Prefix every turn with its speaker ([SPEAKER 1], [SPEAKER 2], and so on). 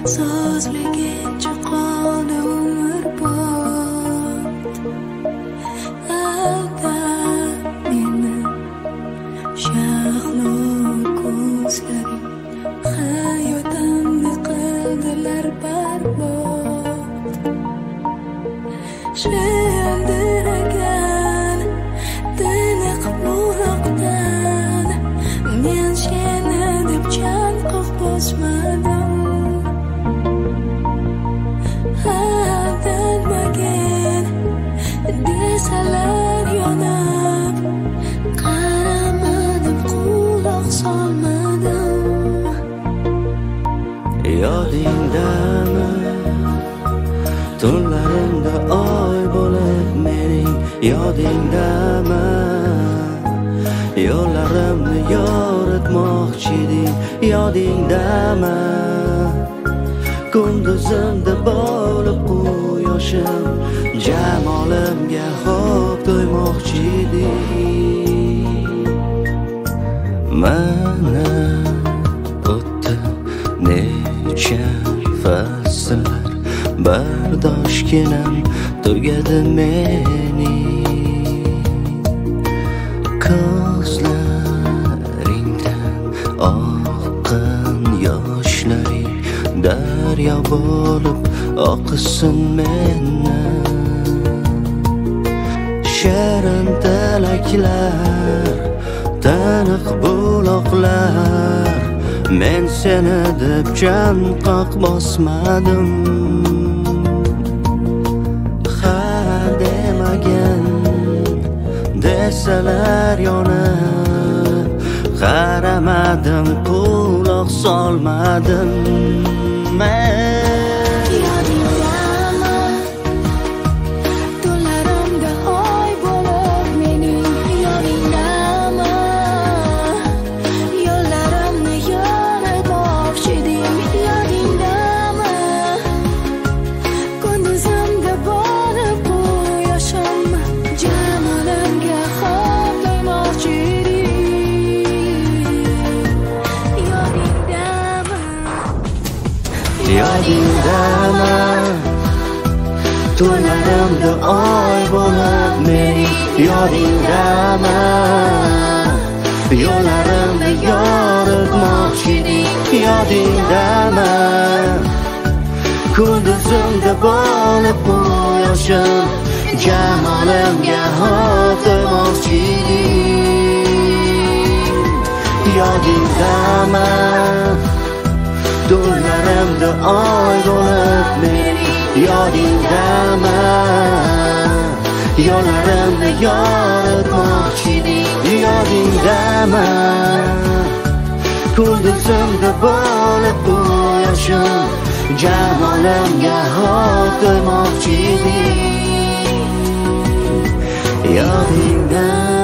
[SPEAKER 1] so'zlaguncha qoni umrbod. Aldab meni shahlo ko'zlaring, hayotimni qildilar barbod. Shendiragan tiniq buloqdan men seni deb chanqoq bosmadim. Aldanmagin desalar yonib, qaramadim, quloq solmadim.
[SPEAKER 2] Yodingdami tunlarimda oy bo'lib mening, yodingdami yo'llarimni yoritmoqchiding, yodingdami kunduzimda bo'lib quyoshim, jamolimga xo'p to'ymoqchiding. Mana o'tdi necha fasllar, bardoshginam tugadi mening. Ko'zlaringdan oqqan yoshlaring daryo bo'lib oqsin mendan. Shirin tilaklar, taniq buloqlar, men seni deb chanqoq bosmadim. Ha demagin desalar yonib, qaramadim, quloq solmadim.
[SPEAKER 1] Yodingdami tunlarimda oy bo'lib mening, yodingdami yo'llarimni yoritmoqchiding, yodingdami kunduzimda bo'lib quyoshim, jamolimga xo'p to'ymoqchiding.
[SPEAKER 2] Yodingdami tunlarimda oy bo'lib mening, yodingdami yo'llarimni yoritmoqchiding, yodingdami kunduzimda bo'lib quyoshim, jamolimga xo'p to'ymoqchiding. Yodingdami tunlarimda oy bo'lib mening, yodingdami yo'llarimni yoritmoqchiding, yodingdami kunduzimda bo'lib quyoshim, jamolimga xo'p to'ymoqchiding. Yodingdami